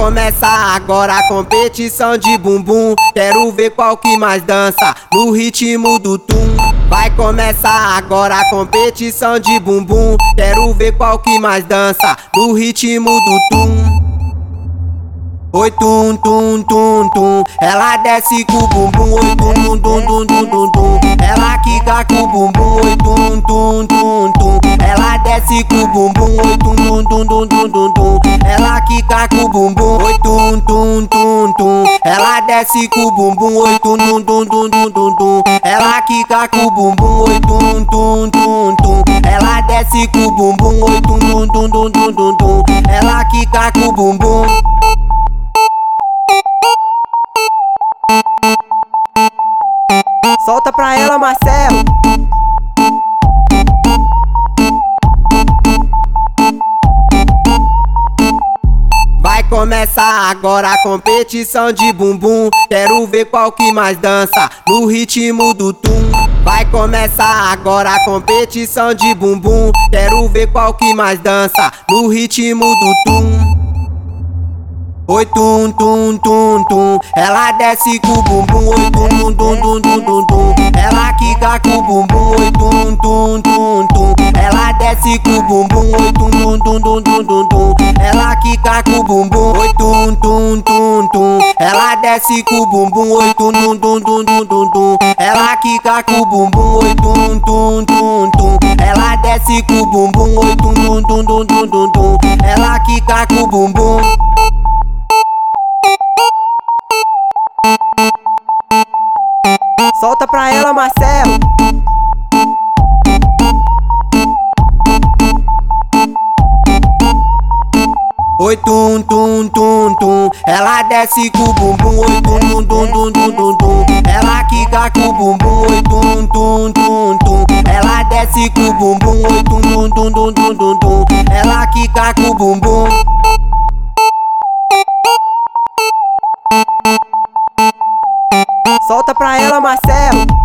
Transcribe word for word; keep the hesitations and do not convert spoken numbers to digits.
começar agora a competição de bumbum. Quero ver qual que mais dança no ritmo do tum. Vai começar agora a competição de bumbum. Quero ver qual que mais dança no ritmo do tum. Oi tum tum tum tum, ela desce com o bumbum. Oi tum tum tum tum tum tum, ela quica com o bumbum. Oi tum tum tum tum, ela desce com o bumbum. Oi tum tum tum tum tum tum, ela quica com o bumbum. Oi tum tum tum tum, ela desce com o bumbum. Oi tum tum tum tum tum tum, ela quica com o bumbum. Oi tum tum tum tum, ela desce com o bumbum. Oi tum tum tum tum tum, ela quica com o bumbum. Solta pra ela, Marcelo. Vai começar agora a competição de bumbum. Quero ver qual que mais dança no ritmo do tum. Vai começar agora a competição de bumbum. Quero ver qual que mais dança no ritmo do tum. Oi tum tum tum tum, ela desce com o bumbum. Oi tum tum tum tum tum tum, ela quica com o bumbum. Oi tum tum tum tum, ela desce com o bumbum. Oi tum tum tum tum tum tum, ela quica com o bumbum. Oi tum tum tum tum, ela desce com o bumbum. Oi tum tum tum tum tum tum, ela quica com o bumbum. Oi tum tum tum tum, ela desce com o bumbum. Oi tum tum tum tum tum, ela quica com o bumbum. Solta pra ela, Marcelo. Oi tum tum tum tum, ela desce com o bumbum. Oi tum tum tum tum tum tum, ela quica com o bumbum. Oi tum tum tum tum, ela desce com o bumbum. Oi tum tum tum tum tum, ela quica com o bumbum. Solta pra ela, Marcelo.